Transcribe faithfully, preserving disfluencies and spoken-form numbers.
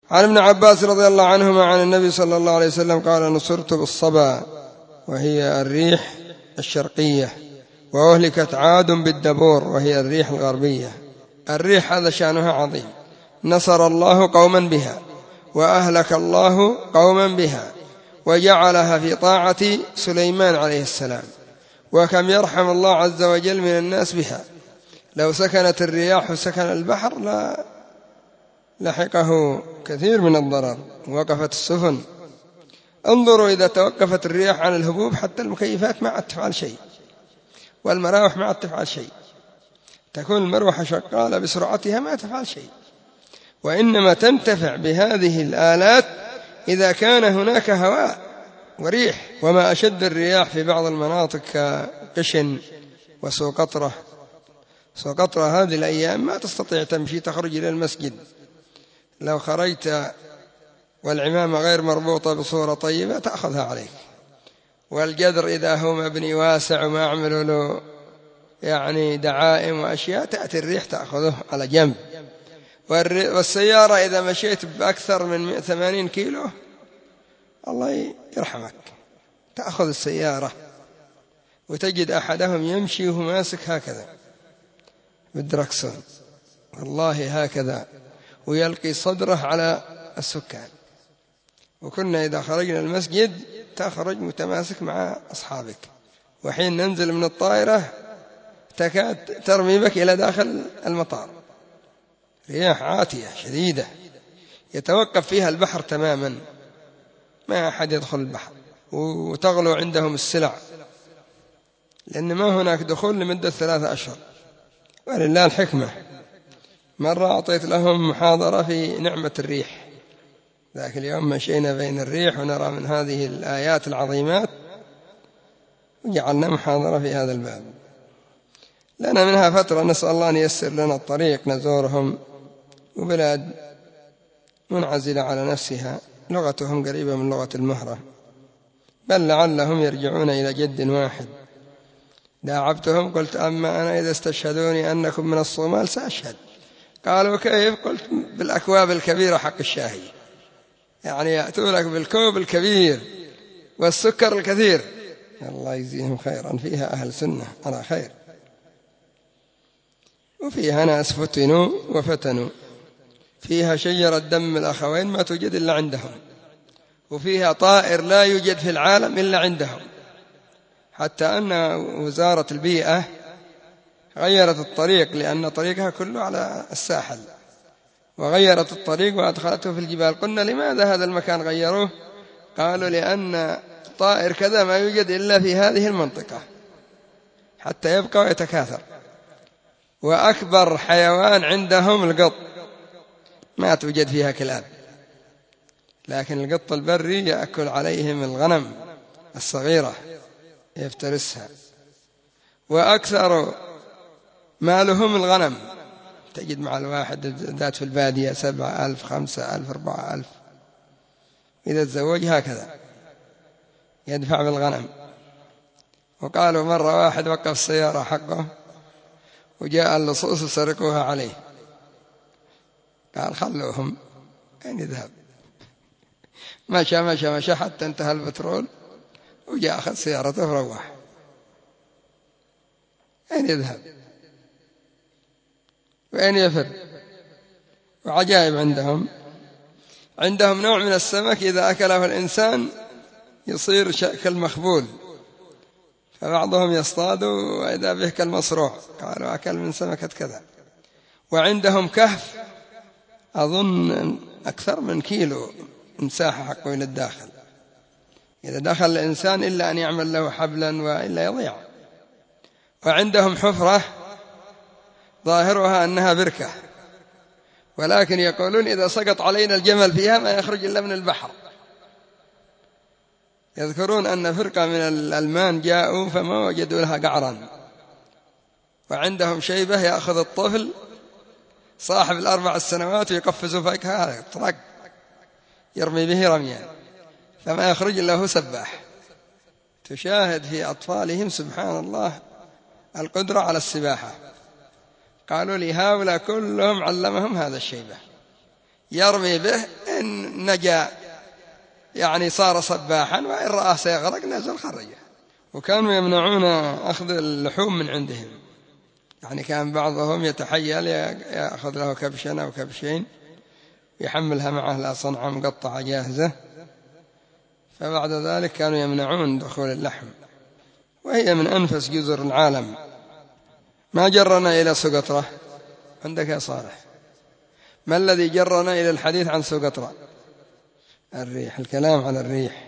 عن ابن عباس رضي الله عنهما عن النبي صلى الله عليه وسلم قال: نصرت بالصبا وهي الريح الشرقية، وأهلكت عاد بالدبور وهي الريح الغربية. الريح هذا شأنها عظيم، نصر الله قوما بها وأهلك الله قوما بها، وجعلها في طاعة سليمان عليه السلام. وكم يرحم الله عز وجل من الناس بها، لو سكنت الرياح وسكن البحر لا لحقه كثير من الضرر، وقفت السفن. انظروا إذا توقفت الرياح عن الهبوب حتى المكيفات ما عاد تفعل شيء، والمراوح ما عاد تفعل شيء، تكون المروحة شغالة بسرعتها ما تفعل شيء، وإنما تنتفع بهذه الآلات إذا كان هناك هواء وريح. وما أشد الرياح في بعض المناطق كقشن وسوقطرة. سوقطرة هذه الأيام ما تستطيع تمشي تخرج إلى المسجد، لو خرجت والعمامة غير مربوطة بصورة طيبة تأخذها عليك، والجدر إذا هو مبني واسع وما عملوا له يعني دعائم وأشياء تأتي الريح تأخذه على جنب. والسيارة إذا مشيت بأكثر من ثمانين كيلو الله يرحمك تأخذ السيارة، وتجد أحدهم يمشي وهو ماسك هكذا بالدركسون، والله هكذا، ويلقي صدره على السكان. وكنا إذا خرجنا المسجد تخرج متماسك مع أصحابك، وحين ننزل من الطائرة تكاد ترمي بك إلى داخل المطار. رياح عاتية شديدة يتوقف فيها البحر تماما، ما أحد يدخل البحر، وتغلو عندهم السلع، لأن ما هناك دخول لمدة ثلاثة أشهر. ولله الحكمة، مرة أعطيت لهم محاضرة في نعمة الريح، ذاك اليوم مشينا بين الريح ونرى من هذه الآيات العظيمات، وجعلنا محاضرة في هذا الباب. لنا منها فترة، نسأل الله أن ييسر لنا الطريق نزورهم، وبلاد منعزلة على نفسها، لغتهم قريبة من لغة المهرة، بل لعلهم يرجعون إلى جد واحد. داعبتهم قلت: أما أنا إذا استشهدوني أنكم من الصومال سأشهد. قالوا: كيف؟ قلت: بالأكواب الكبيرة حق الشاهي، يعني يأتونك بالكوب الكبير والسكر الكثير. الله يجزيهم خيرا، فيها أهل سنة على خير، وفيها ناس فتنوا وفتنوا، فيها شجرة دم الأخوين ما توجد إلا عندهم، وفيها طائر لا يوجد في العالم إلا عندهم، حتى أن وزارة البيئة غيرت الطريق، لأن طريقها كله على الساحل، وغيرت الطريق وأدخلته في الجبال. قلنا: لماذا هذا المكان غيروه؟ قالوا: لأن طائر كذا ما يوجد إلا في هذه المنطقة، حتى يبقى ويتكاثر. وأكبر حيوان عندهم القط، ما توجد فيها كلاب، لكن القط البري يأكل عليهم الغنم الصغيرة يفترسها، وأكثر مالهم الغنم. تجد مع الواحد ذات في البادية سبعة ألف خمسة ألف أربعة ألف، إذا تزوج هكذا يدفع بالغنم. وقالوا مرة واحد وقف السيارة حقه وجاء اللصوص وسرقوها عليه، قال: خلوهم، أين يذهب؟ مشى مشى مشى حتى انتهى البترول، وجاء أخذ سيارته وروح. أين يذهب؟ وأين يفر؟ وعجائب عندهم. عندهم نوع من السمك إذا أكله الإنسان يصير كالمخبول، فبعضهم يصطاد وإذا به كالمصروع، قالوا أكل من سمكة كذا. وعندهم كهف أظن أكثر من كيلو مساحة حقه إلى الداخل، إذا دخل الإنسان إلا أن يعمل له حبلا وإلا يضيع. وعندهم حفرة ظاهرها أنها بركة، ولكن يقولون إذا سقط علينا الجمل فيها ما يخرج إلا من البحر. يذكرون أن فرقة من الألمان جاءوا فما وجدوا لها قعرا، وعندهم شيبة يأخذ الطفل صاحب الأربع السنوات ويقفز فكها طرق يرمي به رميا، فما يخرج إلا هو سباح. تشاهد في أطفالهم سبحان الله القدرة على السباحة. قالوا لي: هؤلاء كلهم علمهم هذا الشيبة، يرمي به إن نجا يعني صار سباحا، وإن رآه سيغرق نزل خرجه. وكانوا يمنعون أخذ اللحوم من عندهم، يعني كان بعضهم يتحيل يأخذ له كبشا أو كبشين يحملها معه لا صنعة مقطعة جاهزة، فبعد ذلك كانوا يمنعون دخول اللحم. وهي من أنفس جزر العالم. ما جرنا إلى سقطرة عندك يا صالح؟ ما الذي جرنا إلى الحديث عن سقطرة؟ الريح، الكلام عن الريح.